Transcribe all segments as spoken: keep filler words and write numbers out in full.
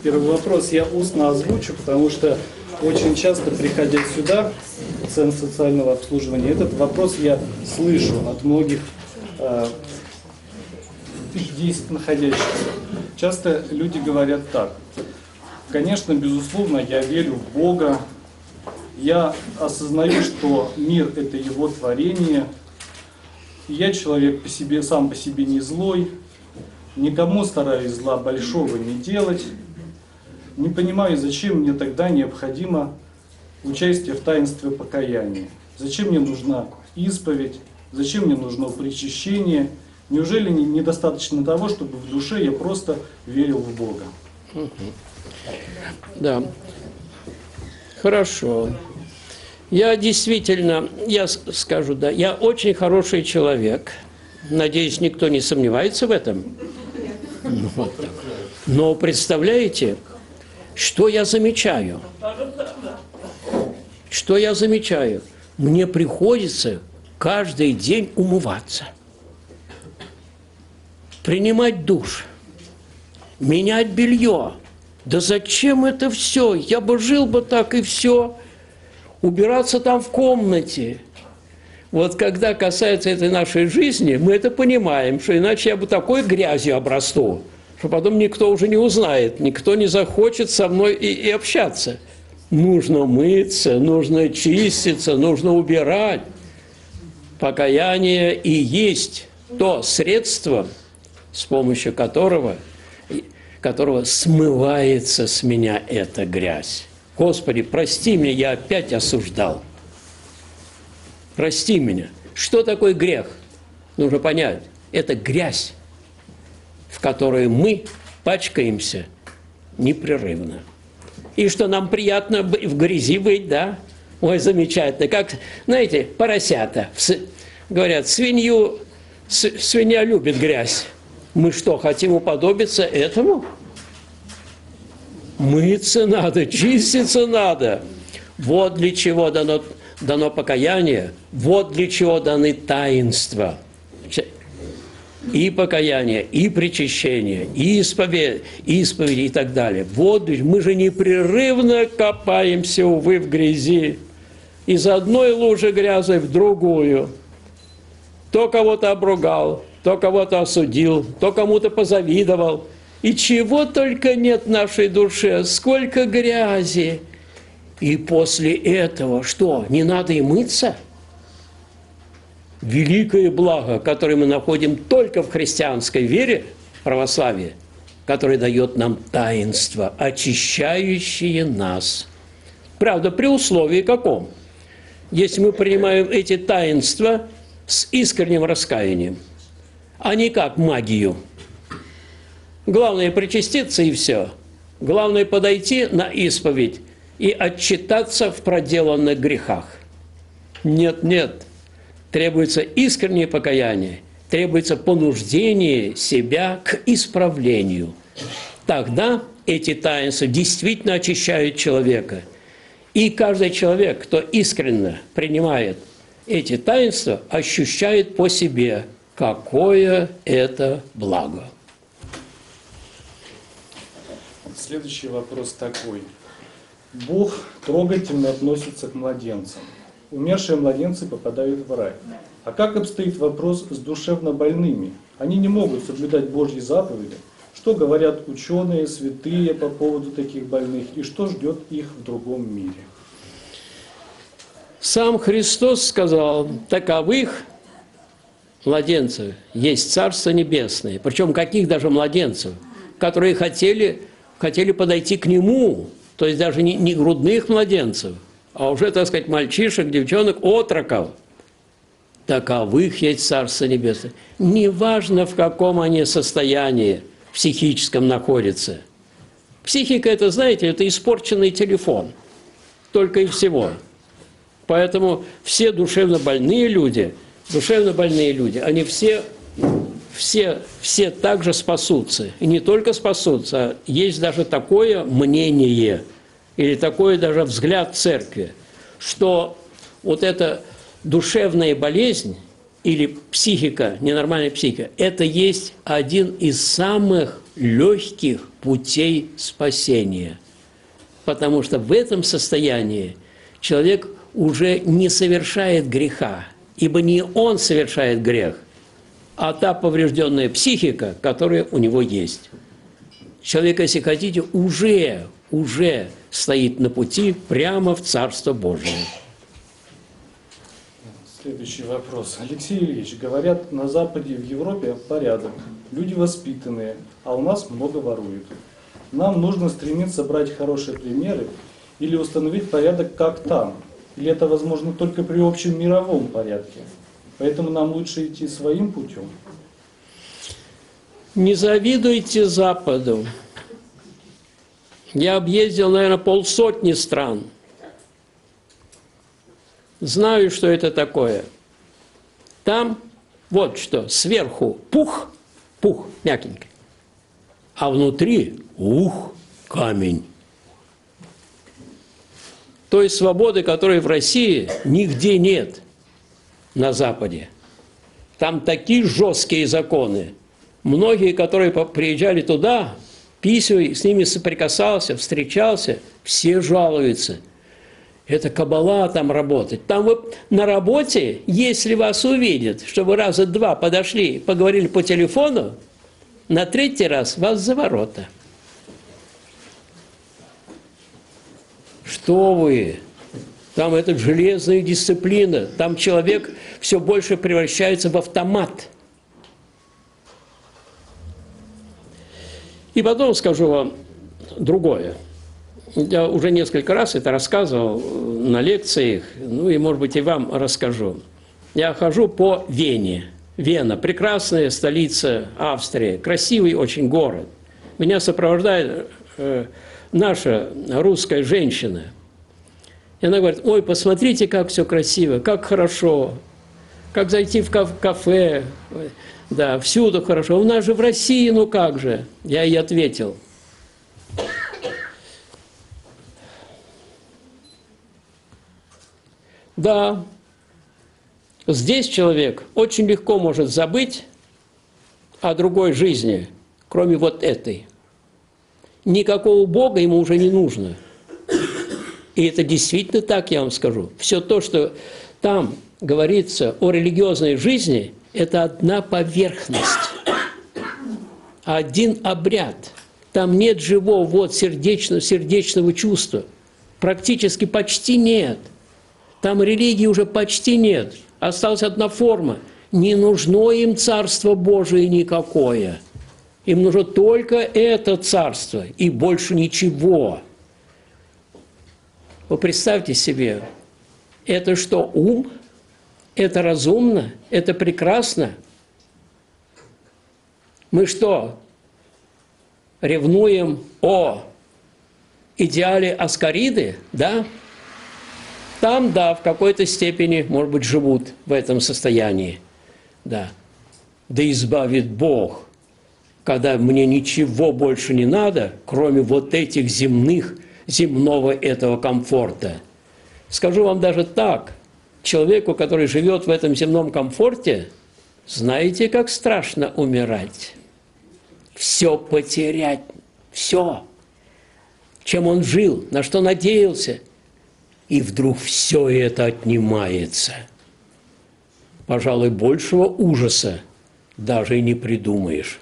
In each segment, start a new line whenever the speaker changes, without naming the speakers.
Первый вопрос я устно озвучу, потому что очень часто, приходя сюда, в Центр социального обслуживания, этот вопрос я слышу от многих э, здесь находящихся. Часто люди говорят так: конечно, безусловно, я верю в Бога, я осознаю, что мир – это Его творение, я человек по себе, сам по себе не злой, никому стараюсь зла большого не делать. Не понимаю, зачем мне тогда необходимо участие в таинстве покаяния. Зачем мне нужна исповедь, зачем мне нужно причащение. Неужели недостаточно того, чтобы в душе я просто верил в Бога?
Да, хорошо. Я действительно, я скажу, да, я очень хороший человек. Надеюсь, никто не сомневается в этом. Вот. Но представляете, что я замечаю? Что я замечаю? Мне приходится каждый день умываться, принимать душ, менять белье. Да зачем это все? Я бы жил бы так и все. Убираться там в комнате. Вот когда касается этой нашей жизни, мы это понимаем, что иначе я бы такой грязью обрасту, что потом никто уже не узнает, никто не захочет со мной и, и общаться. Нужно мыться, нужно чиститься, нужно убирать. Покаяние и есть то средство, с помощью которого, которого смывается с меня эта грязь. Господи, прости меня, я опять осуждал. Прости меня. Что такое грех? Нужно понять. Это грязь, в которой мы пачкаемся непрерывно. И что нам приятно в грязи быть, да? Ой, замечательно. Как, знаете, поросята. Говорят, свинью, свинья любит грязь. Мы что, хотим уподобиться этому? Мыться надо, чиститься надо. Вот для чего дано, дано покаяние, вот для чего даны таинства. И покаяние, и причащение, и исповедь, и исповедь и так далее. Вот мы же непрерывно копаемся, увы, в грязи. Из одной лужи грязи в другую. То кого-то обругал, то кого-то осудил, то кому-то позавидовал. И чего только нет в нашей душе, сколько грязи. И после этого что, не надо и мыться? Великое благо, которое мы находим только в христианской вере, православии, которое дает нам таинство, очищающее нас. Правда, при условии каком? Если мы принимаем эти таинства с искренним раскаянием, а не как магию. Главное причаститься и все. Главное подойти на исповедь и отчитаться в проделанных грехах. Нет, нет. Требуется искреннее покаяние, требуется понуждение себя к исправлению. Тогда эти таинства действительно очищают человека. И каждый человек, кто искренне принимает эти таинства, ощущает по себе, какое это благо.
Следующий вопрос такой. Бог трогательно относится к младенцам. Умершие младенцы попадают в рай. А как обстоит вопрос с душевно больными? Они не могут соблюдать Божьи заповеди. Что говорят ученые, святые по поводу таких больных? И что ждет их в другом мире?
Сам Христос сказал, таковых младенцев есть Царство Небесное. Причем каких даже младенцев? Которые хотели, хотели подойти к Нему. То есть даже не, не грудных младенцев, а уже, так сказать, мальчишек, девчонок, отроков. Таковых есть Царство Небесное. Неважно, в каком они состоянии психическом находятся. Психика, это, знаете, это испорченный телефон. Только и всего. Поэтому все душевно больные люди, душевно больные люди, они все, все, все также спасутся. И не только спасутся, а есть даже такое мнение, или такой даже взгляд церкви, что вот эта душевная болезнь или психика, ненормальная психика, это есть один из самых легких путей спасения. Потому что в этом состоянии человек уже не совершает греха, ибо не он совершает грех, а та поврежденная психика, которая у него есть. Человек, если хотите, уже, уже стоит на пути прямо в Царство Божие.
Следующий вопрос. Алексей Ильич, говорят, на Западе, в Европе порядок, люди воспитанные, а у нас много воруют. Нам нужно стремиться брать хорошие примеры или установить порядок, как там. Или это возможно только при общем мировом порядке. Поэтому нам лучше идти своим путем.
Не завидуйте Западу. Я объездил, наверное, полсотни стран. Знаю, что это такое. Там вот что, сверху пух, пух мягенький, а внутри ух, камень. Той свободы, которой в России нигде нет на Западе. Там такие жесткие законы. Многие, которые приезжали туда, письма, с ними соприкасался, встречался, все жалуются. Это кабала там работать. Там вы на работе, если вас увидят, что вы раза два подошли, поговорили по телефону, на третий раз вас за ворота. Что вы? Там это железная дисциплина. Там человек все больше превращается в автомат. И потом скажу вам другое. Я уже несколько раз это рассказывал на лекциях, ну и, может быть, и вам расскажу. Я хожу по Вене. Вена – прекрасная столица Австрии, красивый очень город. Меня сопровождает э, наша русская женщина. И она говорит: ой, посмотрите, как все красиво, как хорошо, как зайти в кафе, да, всюду хорошо. У нас же в России, ну как же? Я ей ответил: да, здесь человек очень легко может забыть о другой жизни, кроме вот этой. Никакого Бога ему уже не нужно. И это действительно так, я вам скажу. Все то, что там говорится о религиозной жизни, это одна поверхность, один обряд. Там нет живого вот, сердечного, сердечного чувства. Практически почти нет. Там религии уже почти нет. Осталась одна форма. Не нужно им Царство Божие никакое. Им нужно только это царство и больше ничего. Вы представьте себе, это что, ум? Это разумно? Это прекрасно? Мы что, ревнуем о идеале Аскариды? Да? Там, да, в какой-то степени, может быть, живут в этом состоянии. Да. Да избавит Бог, когда мне ничего больше не надо, кроме вот этих земных, земного этого комфорта. Скажу вам даже так, человеку, который живет в этом земном комфорте, знаете, как страшно умирать? Все потерять, все, чем он жил, на что надеялся, и вдруг все это отнимается. Пожалуй, большего ужаса даже и не придумаешь.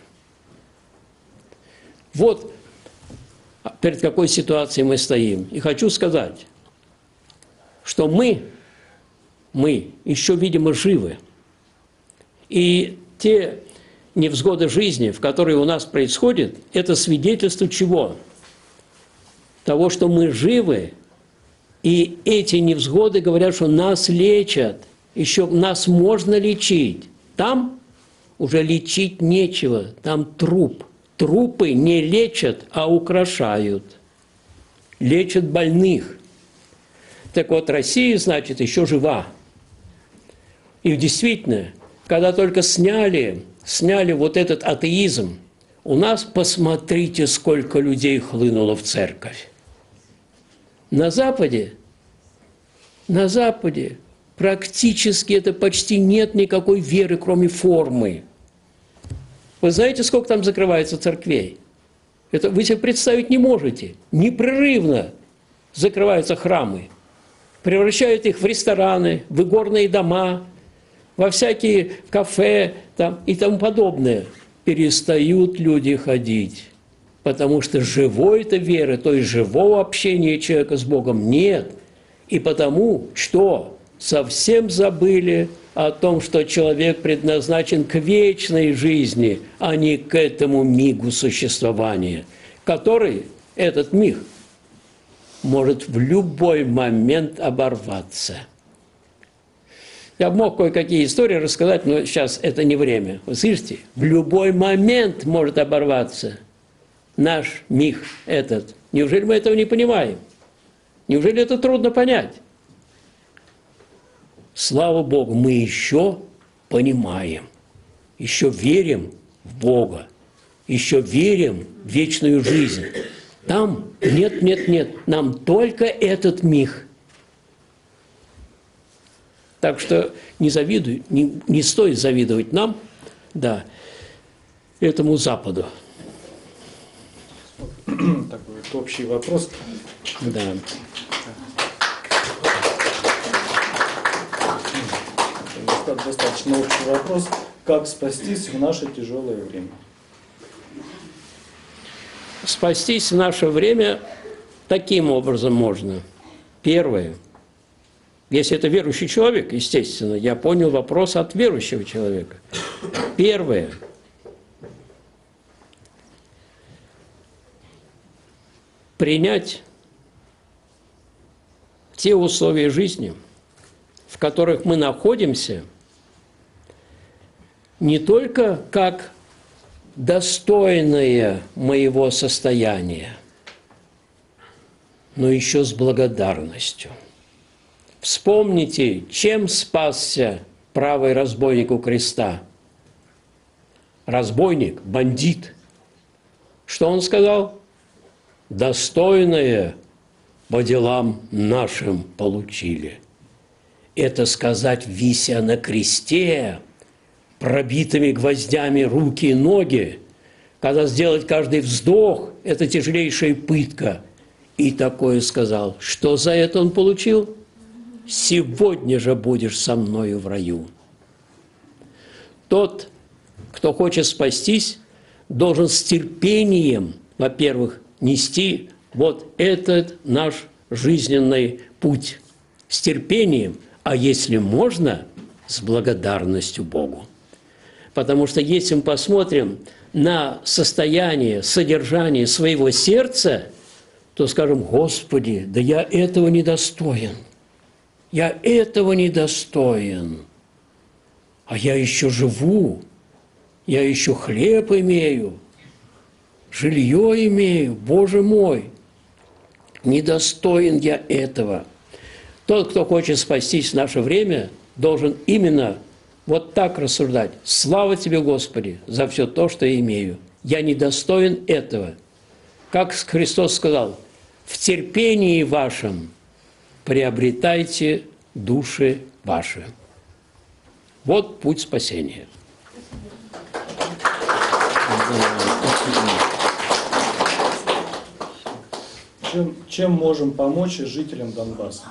Вот перед какой ситуацией мы стоим. И хочу сказать, что мы, мы еще, видимо, живы. И те невзгоды жизни, в которые у нас происходят, это свидетельство чего? Того, что мы живы, и эти невзгоды говорят, что нас лечат, еще нас можно лечить. Там уже лечить нечего, там труп. Трупы не лечат, а украшают. Лечат больных. Так вот, Россия, значит, еще жива. И действительно, когда только сняли, сняли вот этот атеизм, у нас, посмотрите, сколько людей хлынуло в церковь. На Западе, на Западе Практически это почти нет никакой веры, кроме формы. Вы знаете, сколько там закрывается церквей? Это вы себе представить не можете. Непрерывно закрываются храмы. Превращают их в рестораны, в игорные дома, во всякие кафе там, и тому подобное. Перестают люди ходить. Потому что живой-то веры, то есть живого общения человека с Богом нет. И потому, что совсем забыли о том, что человек предназначен к вечной жизни, а не к этому мигу существования, который, этот миг, может в любой момент оборваться. Я мог кое-какие истории рассказать, но сейчас это не время. Вы слышите? В любой момент может оборваться наш миг этот. Неужели мы этого не понимаем? Неужели это трудно понять? Слава Богу, мы еще понимаем, еще верим в Бога, еще верим в вечную жизнь. Там нет, нет, нет, нам только этот миг. Так что не завидуй, не, не стоит завидовать нам, да, этому Западу.
Такой вот общий вопрос.
Да.
Достаточно общий вопрос. Как спастись в наше тяжелое время?
Спастись в наше время таким образом можно. Первое. Если это верующий человек, естественно, я понял вопрос от верующего человека. Первое. Принять те условия жизни, в которых мы находимся, не только как достойное моего состояния, но еще с благодарностью. Вспомните, чем спасся правый разбойник у креста. Разбойник, бандит. Что он сказал? Достойное по делам нашим получили. Это сказать, вися на кресте, пробитыми гвоздями руки и ноги, когда сделать каждый вздох – это тяжелейшая пытка. И такое сказал. Что за это он получил? Сегодня же будешь со мною в раю. Тот, кто хочет спастись, должен с терпением, во-первых, нести вот этот наш жизненный путь. С терпением, а если можно, с благодарностью Богу. Потому что если мы посмотрим на состояние, содержание своего сердца, то скажем: Господи, да я этого не достоин. Я этого не достоин. А я еще живу, я еще хлеб имею, жилье имею, Боже мой, недостоин я этого. Тот, кто хочет спастись в наше время, должен именно вот так рассуждать. Слава Тебе, Господи, за все то, что я имею. Я недостоин этого. Как Христос сказал: в терпении вашем приобретайте души ваши. Вот путь спасения.
Чем, чем можем помочь жителям Донбасса?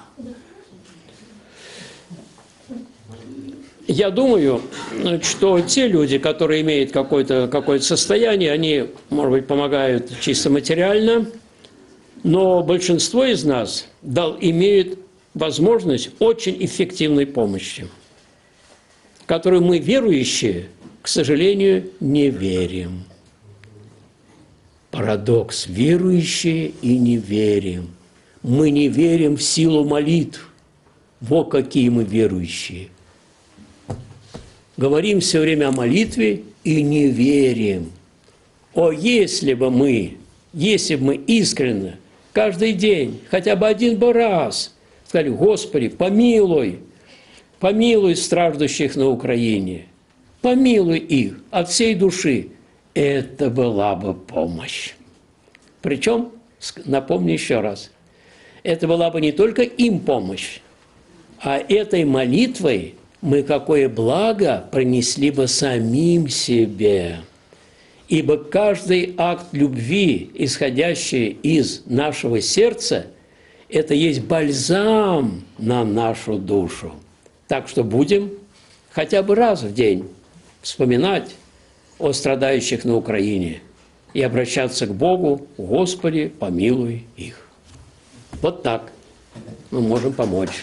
Я думаю, что те люди, которые имеют какое-то какое-то состояние, они, может быть, помогают чисто материально, но большинство из нас дал, имеют возможность очень эффективной помощи, которую мы, верующие, к сожалению, не верим. Парадокс. Верующие и не верим. Мы не верим в силу молитв. Во какие мы верующие. Говорим все время о молитве и не верим. О, если бы мы, если бы мы искренне каждый день, хотя бы один бы раз сказали: Господи, помилуй, помилуй страждущих на Украине, помилуй их от всей души, это была бы помощь. Причем, напомню еще раз, это была бы не только им помощь, А этой молитвой мы какое благо принесли бы самим себе. Ибо каждый акт любви, исходящий из нашего сердца, это есть бальзам на нашу душу. Так что будем хотя бы раз в день вспоминать о страдающих на Украине и обращаться к Богу: «Господи, помилуй их». Вот так мы можем помочь.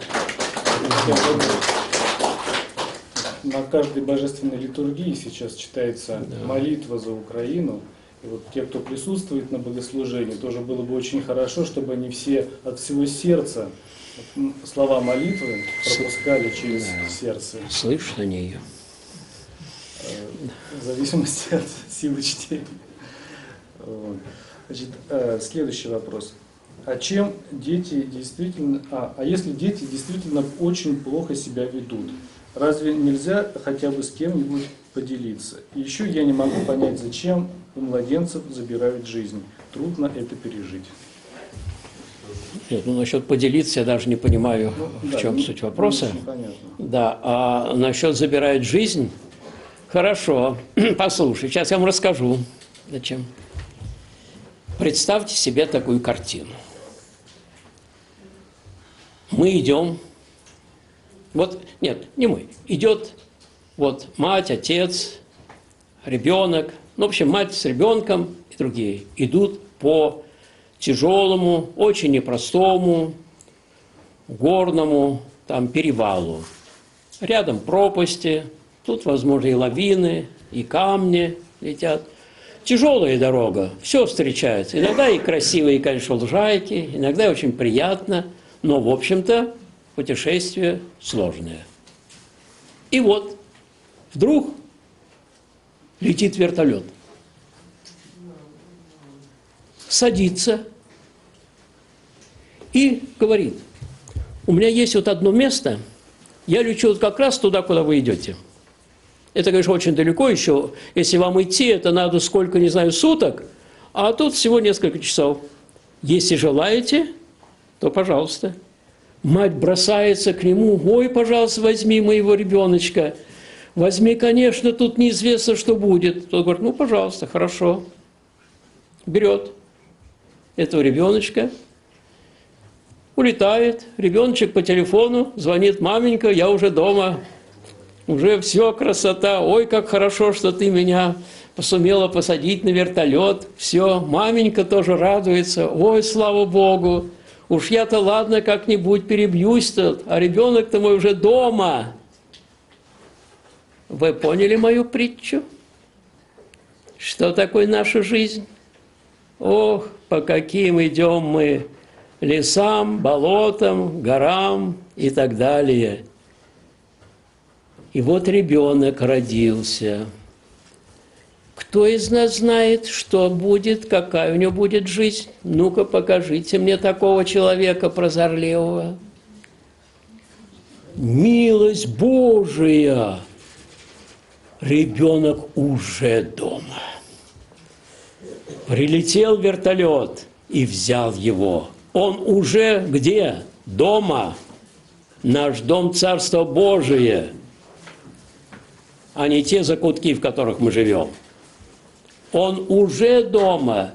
На каждой божественной литургии сейчас читается да. молитва за Украину. И вот те, кто присутствует на богослужении, тоже было бы очень хорошо, чтобы они все от всего сердца слова молитвы пропускали через да. сердце.
Слышат они ее.
В зависимости от силы чтения. Значит, следующий вопрос. А чем дети действительно, а, а если дети действительно очень плохо себя ведут, разве нельзя хотя бы с кем-нибудь поделиться? И еще я не могу понять, зачем у младенцев забирают жизнь. Трудно это пережить.
Нет, ну насчет поделиться я даже не понимаю, ну, в да, чем не, суть вопроса. Да, а насчет забирают жизнь, хорошо. Послушай, сейчас я вам расскажу. Зачем? Представьте себе такую картину. Мы идем, вот, нет, не мы, идет вот мать, отец, ребенок, ну, в общем, мать с ребенком и другие идут по тяжелому, очень непростому, горному там перевалу. Рядом пропасти, тут, возможно, и лавины, и камни летят. Тяжелая дорога, все встречается. Иногда и красивые, конечно, лужайки, иногда и очень приятно, но, в общем-то, путешествие сложное. И вот вдруг летит вертолет. Садится и говорит: у меня есть вот одно место, я лечу вот как раз туда, куда вы идете. Это, конечно, очень далеко еще. Если вам идти, это надо сколько, не знаю, суток, а тут всего несколько часов. Если желаете, то пожалуйста. Мать бросается к нему: ой, пожалуйста, возьми моего ребеночка. Возьми, конечно, тут неизвестно, что будет. Тот говорит: ну, пожалуйста, хорошо. Берет этого ребеночка, улетает. Ребеночек по телефону звонит: маменька, я уже дома. Уже все, красота. Ой, как хорошо, что ты меня сумела посадить на вертолет. Все, маменька тоже радуется. Ой, слава Богу. Уж я-то ладно, как-нибудь перебьюсь тут, а ребенок-то мой уже дома. Вы поняли мою притчу? Что такое наша жизнь? Ох, по каким идем мы лесам, болотам, горам и так далее. И вот ребенок родился. Кто из нас знает, что будет, какая у него будет жизнь? Ну-ка, покажите мне такого человека прозорливого. Милость Божия! Ребенок уже дома. Прилетел вертолет и взял его. Он уже где? Дома. Наш дом Царство Божие, а не те закутки, в которых мы живем. Он уже дома.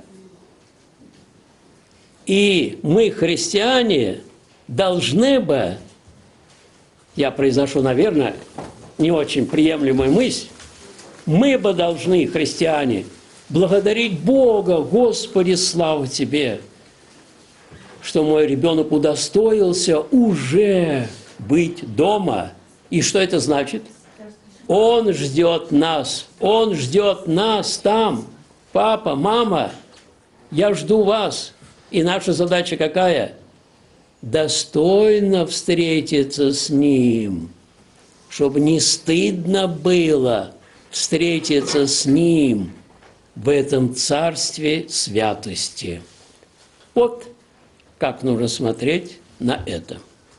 И мы, христиане, должны бы, я произношу, наверное, не очень приемлемую мысль, мы бы должны, христиане, благодарить Бога: Господи, слава Тебе, что мой ребенок удостоился уже быть дома. И что это значит? Он ждет нас, Он ждет нас там. Папа, мама, я жду вас. И наша задача какая? Достойно встретиться с Ним, чтобы не стыдно было встретиться с Ним в этом царстве святости. Вот как нужно смотреть на это.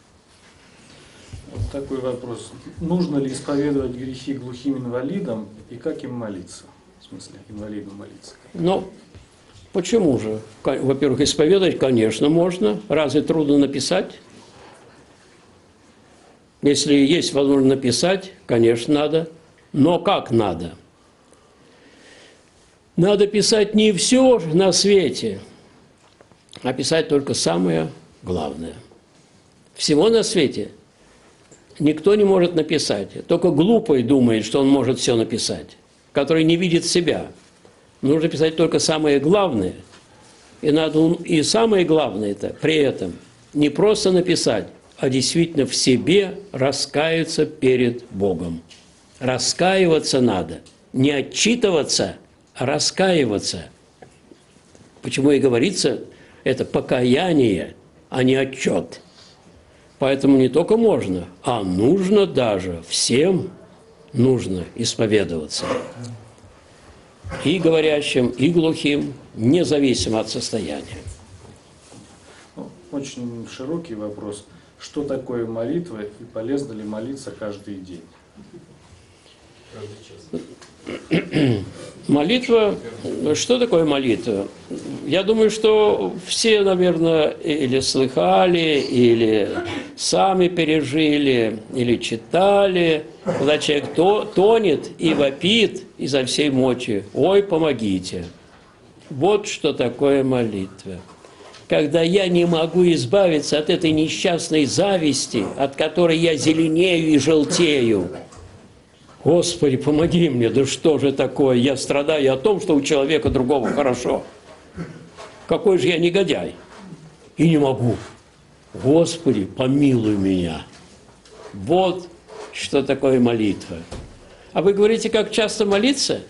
Вот такой вопрос. Нужно ли исповедовать грехи глухим инвалидам и как им молиться? В смысле, инвалидам молиться?
Ну, почему же? Во-первых, исповедовать, конечно, можно. Разве трудно написать? Если есть возможность написать, конечно, надо. Но как надо? Надо писать не все на свете, а писать только самое главное. Всего на свете никто не может написать. Только глупый думает, что он может все написать, который не видит себя. Нужно писать только самое главное. И, надо, и самое главное это при этом не просто написать, а действительно в себе раскаяться перед Богом. Раскаиваться надо. Не отчитываться, а раскаиваться. Почему и говорится, это покаяние, а не отчет. Поэтому не только можно, а нужно даже, всем нужно исповедоваться. И говорящим, и глухим, независимо от состояния.
Очень широкий вопрос. Что такое молитва и полезно ли молиться каждый день?
Молитва, что такое молитва? Я думаю, что все, наверное, или слыхали, или сами пережили, или читали, когда человек тонет и вопит изо всей мочи: «Ой, помогите!» Вот что такое молитва. Когда я не могу избавиться от этой несчастной зависти, от которой я зеленею и желтею. Господи, помоги мне, да что же такое? Я страдаю о том, что у человека другого хорошо. Какой же я негодяй. И не могу. Господи, помилуй меня. Вот что такое молитва. А вы говорите, как часто молиться?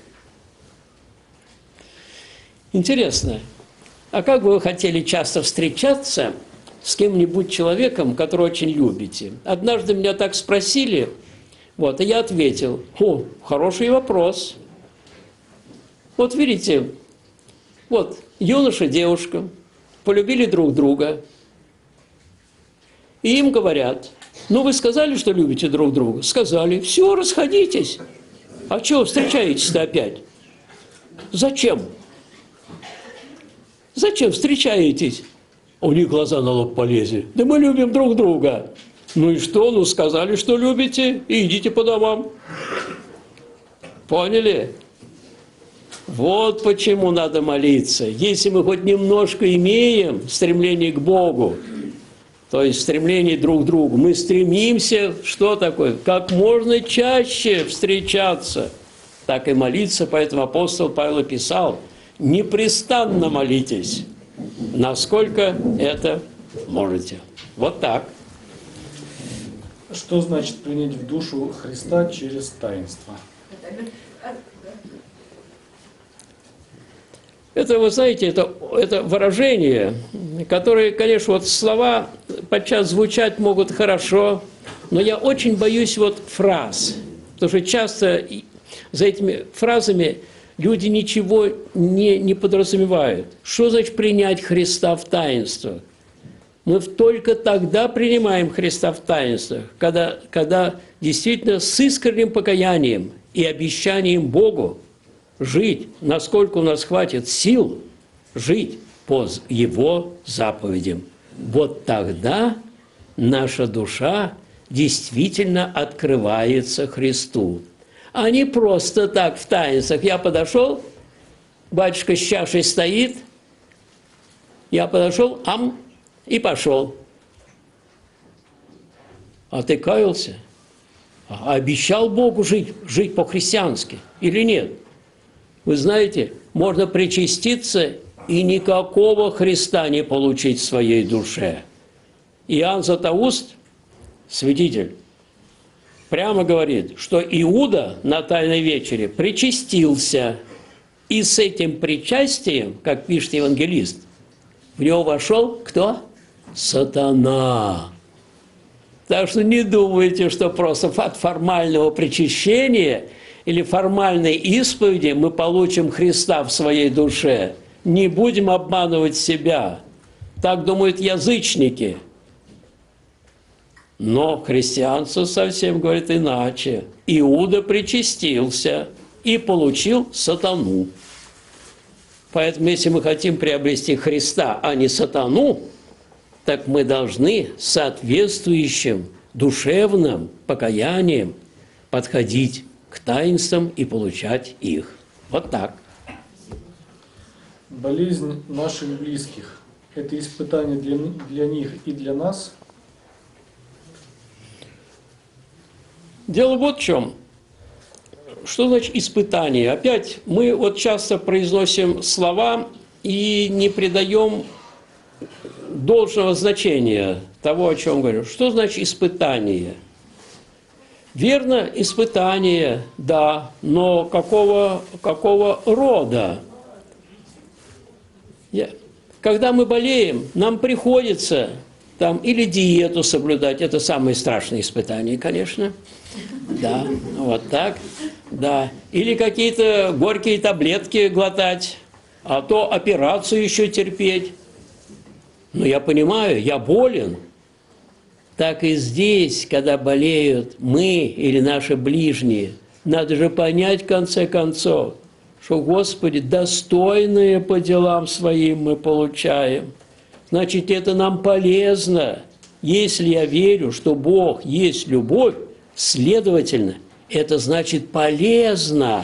Интересно. А как бы вы хотели часто встречаться с кем-нибудь человеком, которого очень любите? Однажды меня так спросили, вот, и я ответил: о, хороший вопрос. Вот видите, вот юноша, девушка полюбили друг друга, и им говорят: ну вы сказали, что любите друг друга? Сказали. Все, расходитесь. А чего встречаетесь-то опять? Зачем? Зачем встречаетесь? У них глаза на лоб полезли. Да мы любим друг друга. Ну и что? Ну сказали, что любите, и идите по домам. Поняли? Вот почему надо молиться. Если мы хоть немножко имеем стремление к Богу, то есть стремление друг к другу, мы стремимся, что такое? Как можно чаще встречаться, так и молиться. Поэтому апостол Павел писал: непрестанно молитесь, насколько это можете. Вот так.
Что значит принять в душу Христа через таинство?
Это, вы знаете, это, это выражение, которые, конечно, вот слова подчас звучать могут хорошо, но я очень боюсь вот фраз, потому что часто за этими фразами люди ничего не, не подразумевают. Что значит принять Христа в таинство? Мы только тогда принимаем Христа в таинствах, когда, когда действительно с искренним покаянием и обещанием Богу жить, насколько у нас хватит сил, жить по Его заповедям. Вот тогда наша душа действительно открывается Христу. А не просто так в таинствах. Я подошел, батюшка с чашей стоит, я подошел, ам, и пошел. А ты каялся? А обещал Богу жить, жить по-христиански или нет? Вы знаете, можно причаститься и никакого Христа не получить в своей душе. Иоанн Златоуст, святитель, прямо говорит, что Иуда на Тайной вечере причастился, и с этим причастием, как пишет евангелист, в него вошел кто? Сатана. Так что не думайте, что просто от формального причащения или формальной исповеди мы получим Христа в своей душе. Не будем обманывать себя. Так думают язычники. Но христианство совсем говорит иначе. Иуда причастился и получил сатану. Поэтому, если мы хотим приобрести Христа, а не сатану, так мы должны соответствующим душевным покаянием подходить к таинствам и получать их. Вот так.
Болезнь наших близких – это испытание для, для них и для нас?
Дело вот в чем. Что значит испытание? Опять мы вот часто произносим слова и не придаем должного значения того, о чем говорю. Что значит испытание? Верно, испытание, да, но какого, какого рода? Я, когда мы болеем, нам приходится там или диету соблюдать, это самые страшные испытания, конечно, да, вот так, да, или какие-то горькие таблетки глотать, а то операцию еще терпеть. Но я понимаю, я болен. Так и здесь, когда болеют мы или наши ближние, надо же понять в конце концов, что, Господи, достойные по делам своим мы получаем. Значит, это нам полезно. Если я верю, что Бог есть любовь, следовательно, это значит полезно.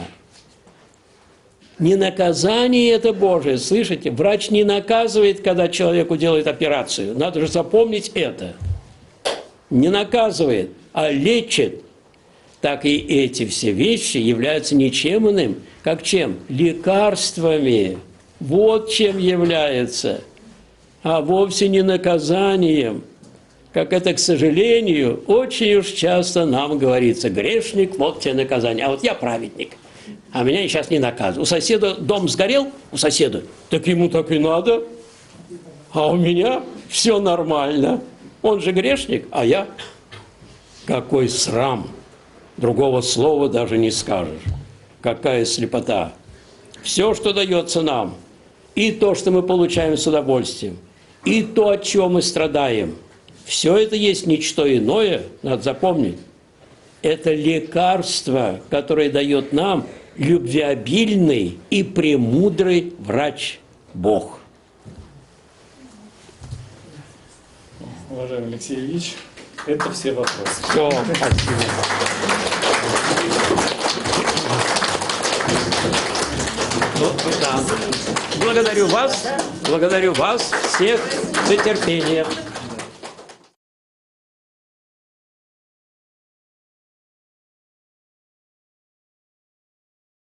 Не наказание это Божие, слышите? Врач не наказывает, когда человеку делает операцию. Надо же запомнить это. Не наказывает, а лечит. Так и эти все вещи являются ничем иным, как чем? Лекарствами. Вот чем является. А вовсе не наказанием. Как это, к сожалению, очень уж часто нам говорится. Грешник, вот тебе наказание. А вот я праведник. А меня сейчас не наказывают. У соседа дом сгорел, у соседа, так ему так и надо. А у меня все нормально. Он же грешник, а я. Какой срам. Другого слова даже не скажешь. Какая слепота. Все, что дается нам, и то, что мы получаем с удовольствием, и то, от чего мы страдаем, все это есть ничто иное, надо запомнить. Это лекарство, которое дает нам любвеобильный и премудрый врач Бог.
Уважаемый Алексей Ильич, это все вопросы.
Все, спасибо. Да. Благодарю вас, благодарю вас всех за терпение.